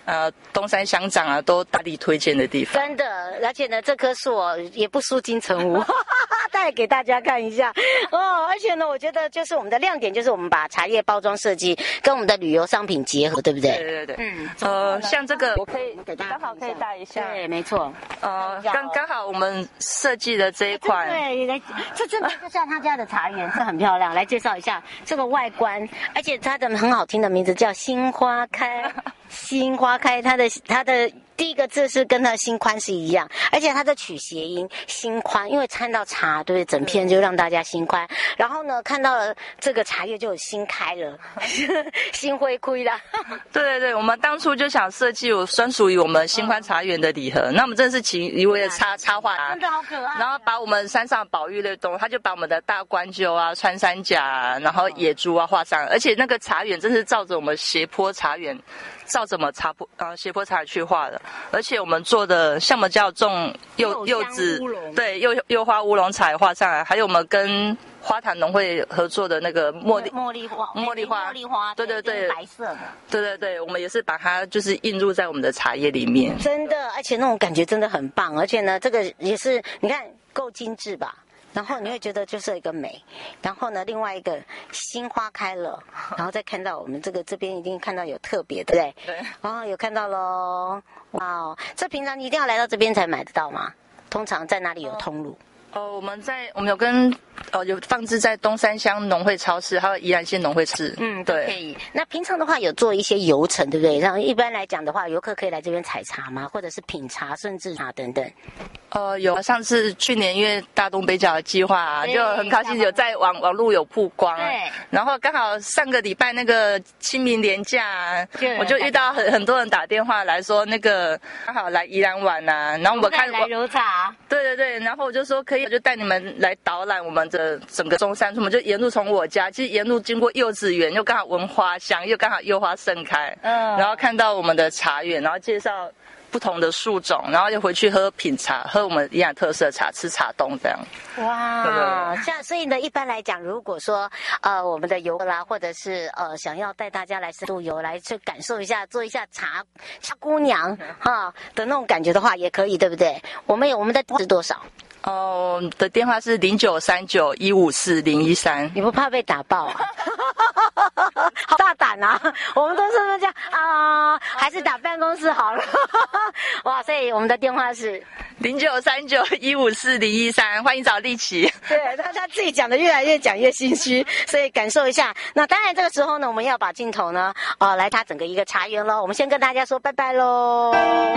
呃东山乡长啊都大力推荐的地方。 真的，而且呢，这棵树哦也不输金城武，带给大家看一下哦。而且呢，我觉得就是我们的亮点就是我们把茶叶包装设计跟我们的旅游商品结合，对不对？ 对对对，嗯，呃，像这个我可以给大家刚好可以带一下， 对，没错， 呃，刚刚好我们设计的这一款， 对，来，这真的就像他家的茶园，是很漂亮。来介绍一下这个外观，而且它的很好听的名字叫新花开，新花开，它的它的。第一个字是跟它的心宽是一样，而且它的取谐音心宽，因为看到茶，对不对？整片就让大家心宽。然后呢，看到了这个茶叶就有心开了，心灰灰啦。 对对对，我们当初就想设计有专属于我们新宽茶园的礼盒，那我们真的是请一位的插插画， 真的好可爱。 然后把我们山上保育类动物，他就把我们的大冠鸠啊、穿山甲啊，然后野猪啊画上，而且那个茶园真是照着我们斜坡茶园。照着我们茶坡呃斜坡茶去画的，而且我们做的像我们叫种柚柚子，对柚柚花乌龙茶画上来，还有我们跟花坛农会合作的那个茉莉茉莉花茉莉花茉莉花， 对对对， 白色的， 对对对，我们也是把它就是印入在我们的茶叶里面， 真的，而且那种感觉真的很棒，而且呢，这个也是你看够精致吧。然后你会觉得就是一个美，然后呢，另外一个新花开了，然后再看到我们这个这边一定看到有特别，对不对？ 对。 哦，有看到咯，哇哦，这平常你一定要来到这边才买得到吗？通常在哪里有通路？ 哦，我们在我们有跟呃有放置在东山乡农会超市，还有宜兰县农会超市。 嗯，对。可以。那平常的话有做一些游程，对不对？像一般来讲的话，游客可以来这边采茶吗？或者是品茶、甚至茶等等。 呃，有，上次去年因为大东北角的计划啊，就很高兴有在网网路有曝光。 对。 然后刚好上个礼拜那个清明连假，我就遇到很很多人打电话来说，那个刚好来宜兰玩啊，然后我看来揉茶。 对对对，然后我就说可以。我就带你们来导览我们的整个中山村，我们就沿路从我家，其实沿路经过柚子园，又刚好闻花香，又刚好柚花盛开，嗯，然后看到我们的茶园，然后介绍不同的树种，然后就回去喝品茶，喝我们宜兰特色茶，吃茶冻这样。 哇，像所以呢，一般来讲，如果说呃我们的游客啦，或者是呃想要带大家来深度游，来去感受一下，做一下茶茶姑娘哈的那种感觉的话，也可以，对不对？我们有我们的是多少？ 哦，的电话是零九三九一五四零一三。 你不怕被打爆啊？好大胆啊！我们都是这样啊、呃，还是打办公室好了。哇，所以我们的电话是零九三九一五四零一三，欢迎找立奇。 对，他他自己讲的越来越讲越心虚，所以感受一下。那当然，这个时候呢，我们要把镜头呢，呃，来他整个一个茶园喽。我们先跟大家说拜拜喽。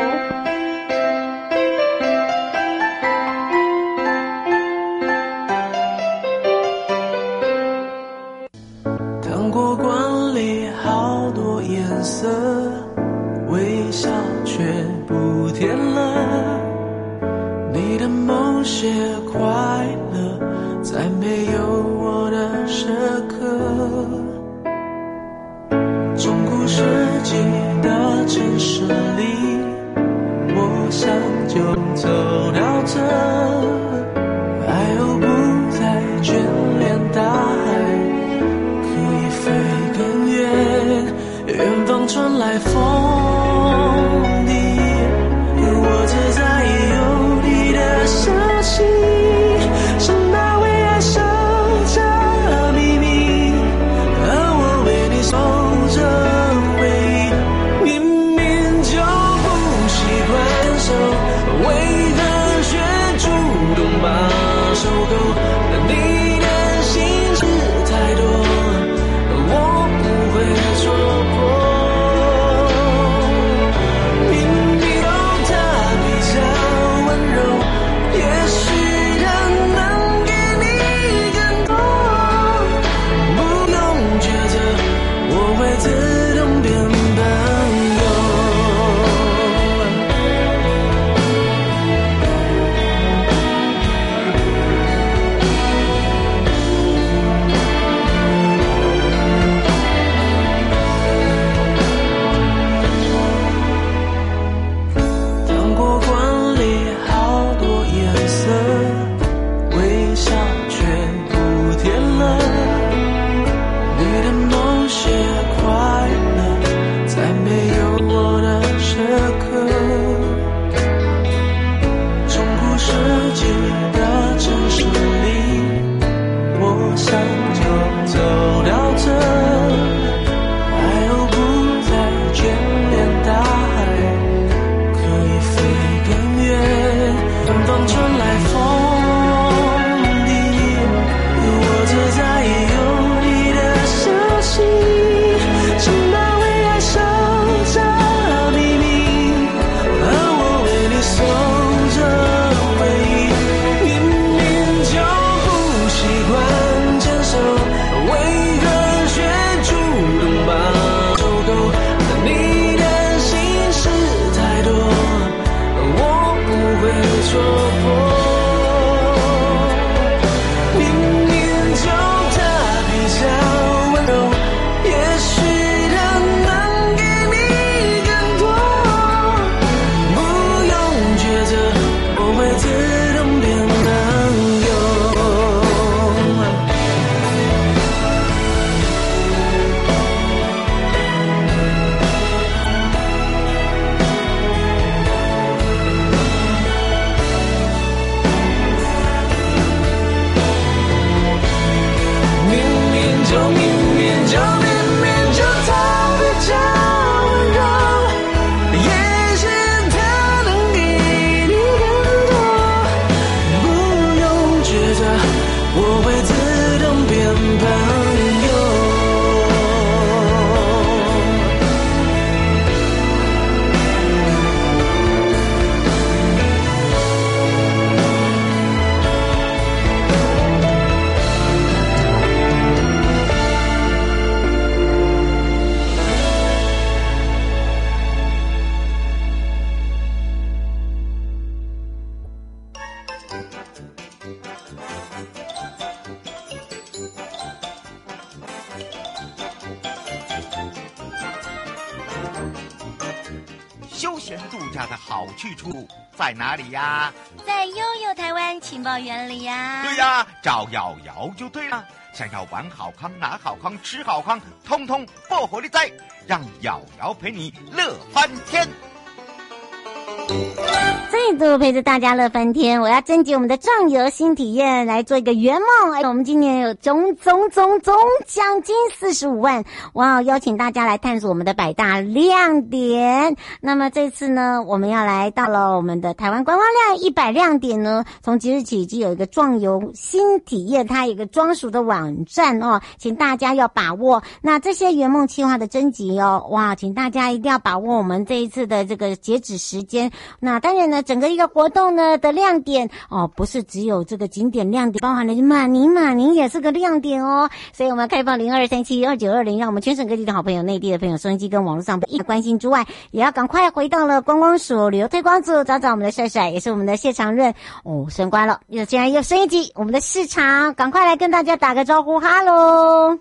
糖果罐里好多颜色，微笑却不甜了。你的某些快乐，在没有我的时刻。中古世纪的城市里，我想就走到这，爱又不再眷恋大海。远方传来风笛，我只在有你的消息，是那为爱守着秘密，而我为你守着回忆。明明就不习惯手，为何却主动把手勾？你的心事太多，我不会说破。 就明明就明明就逃避着温柔，也许他能给你更多，不用觉得我会自动变朋友。 休闲度假的好去处在哪里呀？ 在悠悠台湾情报园里呀。 对呀，找瑶瑶就对了。想要玩好康、拿好康、吃好康，通通不火力在，让瑶瑶陪你乐翻天。 再度陪着大家乐翻天，我要征集我们的壮游新体验来做一个圆梦。哎，我们今年有总总总总奖金四十五万，哇！邀请大家来探索我们的百大亮点。那么这次呢，我们要来到了我们的台湾观光亮一百亮点呢，从即日起已经有一个壮游新体验，它有一个专属的网站哦，请大家要把握。那这些圆梦计划的征集哦，哇，请大家一定要把握我们这一次的这个截止时间。那当然呢，整个一个活动呢的亮点哦，不是只有这个景点亮点，包含了马宁，马宁也是个亮点哦。所以我们开放零二三七二九二零，让我们全省各地的好朋友、内地的朋友、收音机跟网络上一关心之外，也要赶快回到了观光署旅游推广组，找找我们的帅帅，也是我们的谢长润哦，升官了，又竟然又升一级，我们的市长，赶快来跟大家打个招呼，哈喽。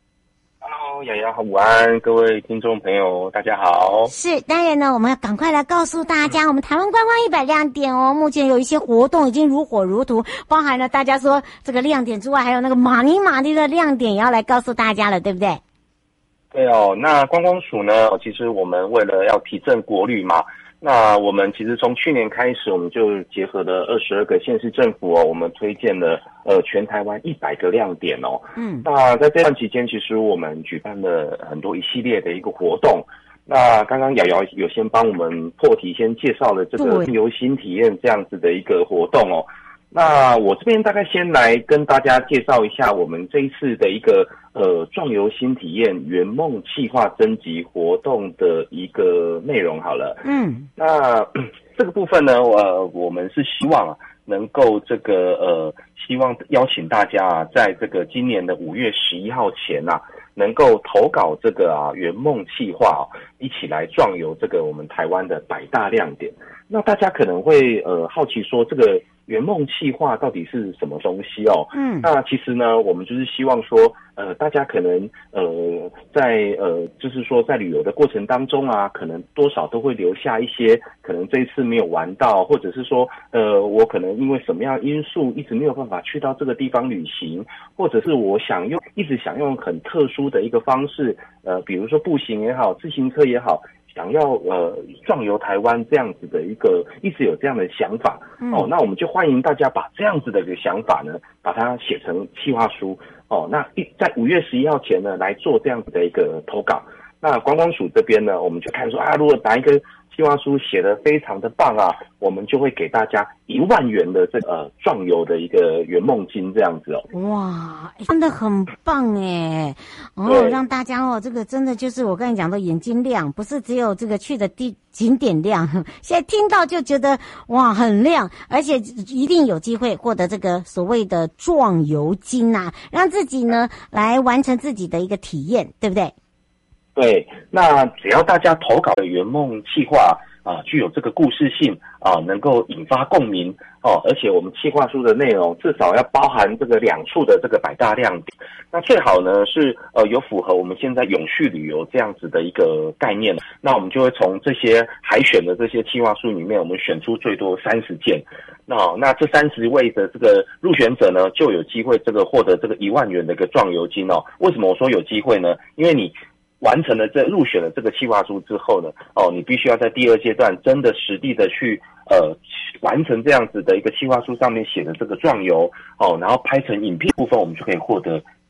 Hello， 雅雅好，午安，各位听众朋友，大家好。 是，当然呢，我们要赶快来告诉大家，我们台湾观光一百亮点哦，目前有一些活动已经如火如荼，包含了大家说这个亮点之外，还有那个马尼马尼的亮点也要来告诉大家了，对不对？ 对哦，那观光署呢，其实我们为了要提振国旅嘛，那我们其实从去年开始，我们就结合了二十二个县市政府哦，我们推荐了呃全台湾一百个亮点哦。嗯，那在这段期间，其实我们举办了很多一系列的一个活动。那刚刚瑶瑶有先帮我们破题，先介绍了这个旅游新体验这样子的一个活动哦。那我这边大概先来跟大家介绍一下我们这一次的一个呃壮游新体验圆梦企划征集活动的一个内容好了。嗯，那这个部分呢，呃，我们是希望啊能够这个呃，希望邀请大家啊，在这个今年的五月十一号前啊，能够投稿这个啊圆梦企划啊，一起来壮游这个我们台湾的百大亮点。那大家可能会呃好奇说，这个圆梦企划到底是什么东西哦？嗯，那其实呢，我们就是希望说，呃，大家可能呃在呃就是说在旅游的过程当中啊，可能多少都会留下一些可能这一次没有玩到，或者是说呃我可能因为什么样的因素一直没有办法去到这个地方旅行，或者是我想用一直想用很特殊的一个方式，呃，比如说步行也好，自行车也好。想要呃壮游台湾这样子的一个一直有这样的想法、嗯、哦，那我们就欢迎大家把这样子的一个想法呢，把它写成企划书哦。那一在五月十一号前呢来做这样子的一个投稿。那观光署这边呢，我们就看说啊，如果哪一个企划书写得非常的棒啊，我们就会给大家一万元的这个呃壮游的一个圆梦金这样子哦。 哇，真的很棒哎！哦，让大家哦，这个真的就是我跟你讲的眼睛亮，不是只有这个去的地景点亮，现在听到就觉得哇很亮，而且一定有机会获得这个所谓的壮游金啊，让自己呢来完成自己的一个体验，对不对？ 对，那只要大家投稿的圆梦企划啊，具有这个故事性啊，能够引发共鸣哦，而且我们企划书的内容至少要包含这个两处的这个百大亮点。那最好呢是呃有符合我们现在永续旅游这样子的一个概念，那我们就会从这些海选的这些企划书里面，我们选出最多三十件。那那这三十位的这个入选者呢，就有机会这个获得这个一万元的一个壮游金哦。为什么我说有机会呢？因为你完成了这入选了这个企划书之后呢，哦，你必须要在第二阶段真的实地的去呃完成这样子的一个企划书上面写的这个壮游哦，然后拍成影片部分，我们就可以获得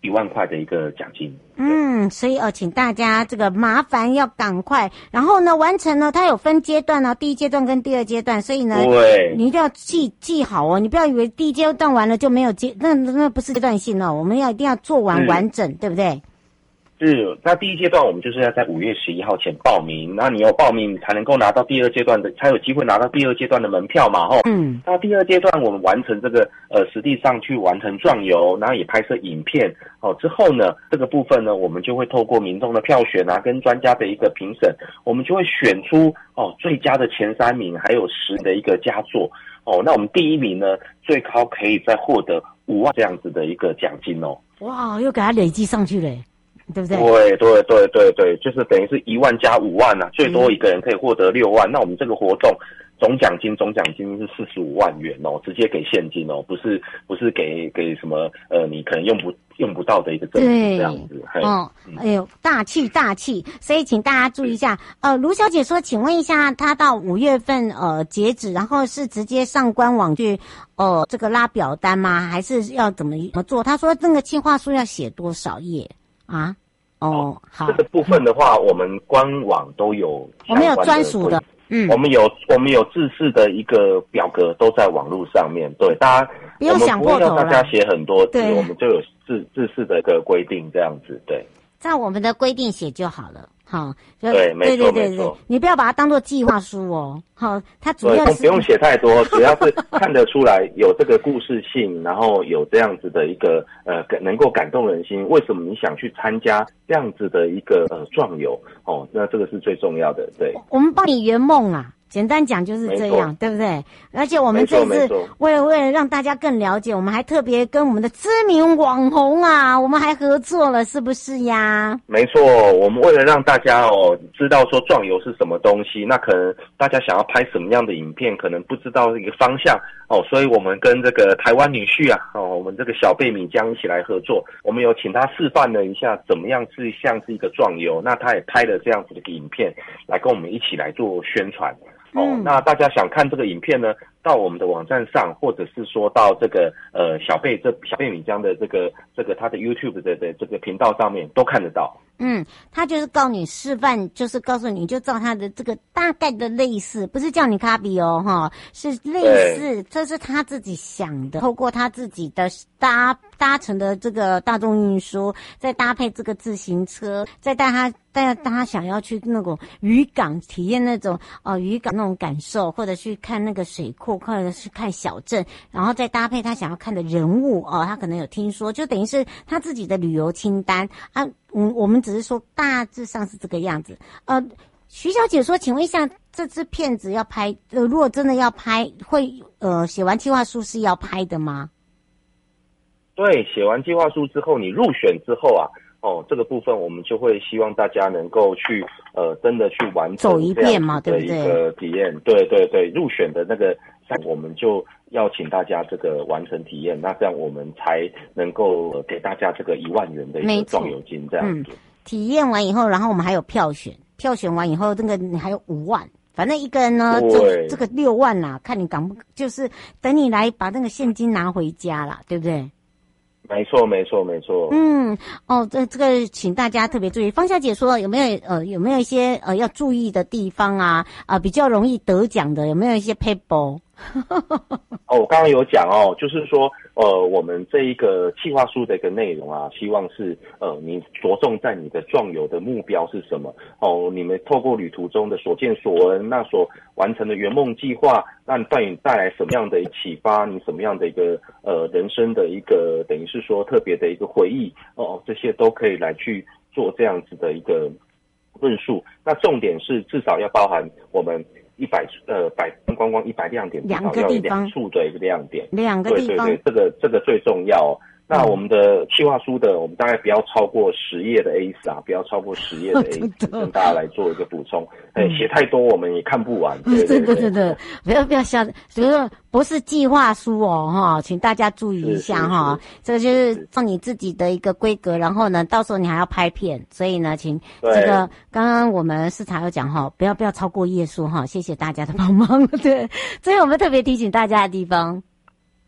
一万块的一个奖金。 嗯，所以哦，请大家这个麻烦要赶快，然后呢，完成呢，它有分阶段哦，第一阶段跟第二阶段，所以呢， 对， 你一定要记记好哦，你不要以为第一阶段完了就没有阶，那那不是阶段性哦，我们要一定要做完完整，对不对？ 是，那第一阶段我们就是要在五月十一号前报名，那你有报名才能够拿到第二阶段的，才有机会拿到第二阶段的门票嘛，吼。嗯。那第二阶段我们完成这个呃实地上去完成壮游，然后也拍摄影片，哦之后呢，这个部分呢，我们就会透过民众的票选啊，跟专家的一个评审，我们就会选出哦最佳的前三名，还有十的一个佳作。哦，那我们第一名呢，最高可以再获得五万这样子的一个奖金哦。 哇，又给它累积上去了。对不对？ 对对对对对，就是等于是一万加五万啊，最多一个人可以获得六万。嗯、那我们这个活动总奖金总奖金是四十五万元哦，直接给现金哦，不是不是给给什么呃你可能用不用不到的一个赠品这样子。 哦，哎呦，大气大气！所以请大家注意一下。呃，卢小姐说，请问一下，她到五月份呃截止，然后是直接上官网去呃这个拉表单吗？还是要怎么怎么做？她说那个计划书要写多少页？啊，哦，好， 这个部分的话，我们官网都有， 我们有专属的，嗯， 我们有我们有制式的一个表格都在网络上面，对，大家不用想破头了， 我们不会让大家写很多字，我们就有制制式的一个规定，这样子，对， 在我们的规定写就好了。好， 对，没错，没错， 你不要把它当做计划书哦。好，它主要是不用写太多，只要是看得出来有这个故事性，然后有这样子的一个呃，能够感动人心。为什么你想去参加这样子的一个呃壮游？哦，那这个是最重要的。对， 我们帮你圆梦啊。简单讲就是这样，对不对？而且我们这次为了为了让大家更了解，我们还特别跟我们的知名网红啊，我们还合作了，是不是呀？ 没错，我们为了让大家哦知道说壮游是什么东西，那可能大家想要拍什么样的影片，可能不知道一个方向哦，所以我们跟这个台湾女婿啊，哦，我们这个小贝米江一起来合作，我们有请他示范了一下怎么样是像是一个壮游，那他也拍了这样子的一个影片来跟我们一起来做宣传。哦，那大家想看这个影片呢，到我们的网站上，或者是说到这个呃小贝这小贝米江的这个这个他的 YouTube 的的这个频道上面都看得到。 嗯，他就是告你示范，就是告诉你就照他的这个大概的类似，不是叫你 copy 哦，哈，是类似，这是他自己想的，透过他自己的搭搭乘的这个大众运输，再搭配这个自行车，再带他带他想要去那种渔港体验那种呃渔港那种感受，或者去看那个水库，或者是看小镇，然后再搭配他想要看的人物哦，他可能有听说，就等于是他自己的旅游清单啊。嗯，我们只是说大致上是这个样子。呃，徐小姐说，请问一下，这支片子要拍，呃，如果真的要拍，会呃写完计划书是要拍的吗？ 对，写完计划书之后，你入选之后啊，哦，这个部分我们就会希望大家能够去呃真的去完成走一遍嘛，对不对？ 一个体验，对对对，入选的那个，我们就要请大家这个完成体验，那这样我们才能够、呃、给大家这个一万元的一个壮游金，这样子、嗯。 体验完以后，然后我们还有票选，票选完以后，这个你还有五万，反正一个人呢，就这个六万啦，看你敢不，就是等你来把那个现金拿回家啦，对不对？ 没错，没错，没错。 嗯，哦，这这个请大家特别注意。方小姐说有没有呃有没有一些呃要注意的地方啊？啊、呃，比较容易得奖的有没有一些 paper？ 哦，我刚刚有讲哦，就是说呃我们这一个企划书的一个内容啊，希望是呃你着重在你的壮游的目标是什么哦，你们透过旅途中的所见所闻，那所完成的圆梦计划，那你带你带来什么样的启发，你什么样的一个呃人生的一个等于是说特别的一个回忆哦，这些都可以来去做这样子的一个论述。那重点是至少要包含我们一百呃百观光一百亮点， 两个地方， 两处的一个亮点， 两个地方， 对对对，这个这个最重要、哦。那我们的企划书的，我们大概不要超过十页的 A 四 啊，不要超过十页的 A 四，跟大家来做一个补充。哎、嗯，写太多我们也看不完。对对对对, 对, 对，不要不要瞎，所以说不是计划书哦，哈，请大家注意一下哈。这个就是放你自己的一个规格，然后呢，到时候你还要拍片，所以呢，请这个刚刚我们市场有讲哈，不要不要超过页数哈，谢谢大家的帮忙。对，这是我们特别提醒大家的地方。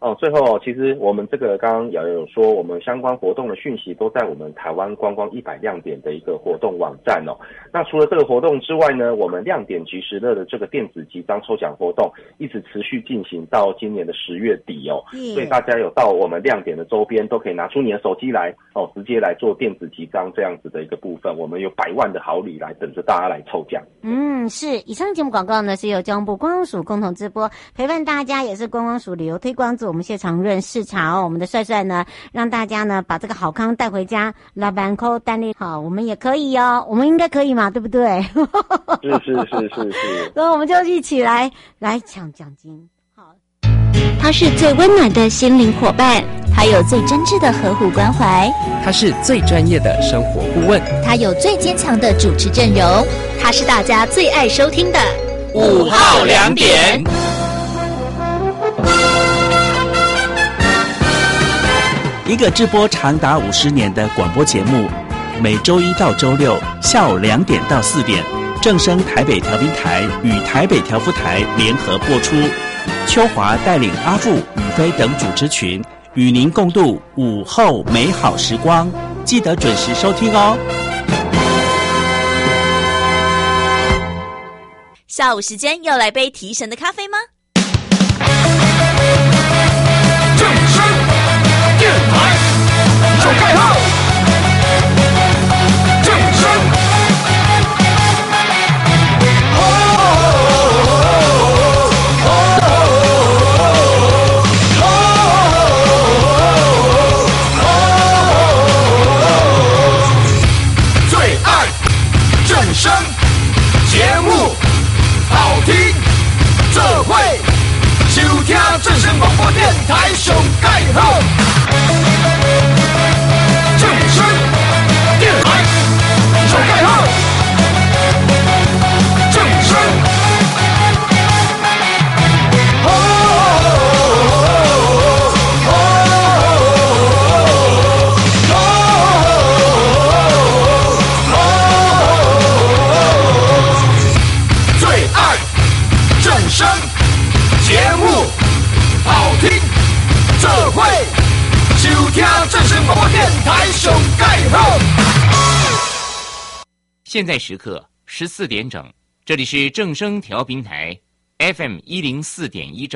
哦，最后其实我们这个刚刚也有说，我们相关活动的讯息都在我们台湾观光一百亮点的一个活动网站哦。那除了这个活动之外呢，我们亮点即时乐的这个电子集章抽奖活动一直持续进行到今年的十月底哦。Yeah. 所以大家有到我们亮点的周边，都可以拿出你的手机来哦，直接来做电子集章这样子的一个部分。我们有百万的好礼来等着大家来抽奖。 嗯，是。以上节目广告呢是由交通部观光署共同直播，陪伴大家也是观光署旅游推广组。我们谢长润视察哦，我们的帅帅呢，让大家呢把这个好康带回家。老板扣单例好，我们也可以哦，我们应该可以嘛，对不对？ 是是是是是。 所以我们就一起来来抢奖金。好， 他是最温暖的心灵伙伴，他有最真挚的呵护关怀， 他是最专业的生活顾问， 他有最坚强的主持阵容，他是大家最爱收听的五号两点。 一个直播长达五十年的广播节目，每周一到周六下午两点到四点，正声台北调频台与台北调夫台联合播出。秋华带领阿富、宇飞等主持群，与您共度午后美好时光，记得准时收听哦。 下午时间要来杯提神的咖啡吗？ 正声电台手盖号，正声，哦哦哦哦，最爱正声节目，好听这会收听正声广播电台上盖好，正声电台上盖好，正声，哦哦哦哦，最爱正声节目，好听这会收听正声广播电台上盖好。 现在时刻十四点整，这里是正声调频台 F M 一零四点一。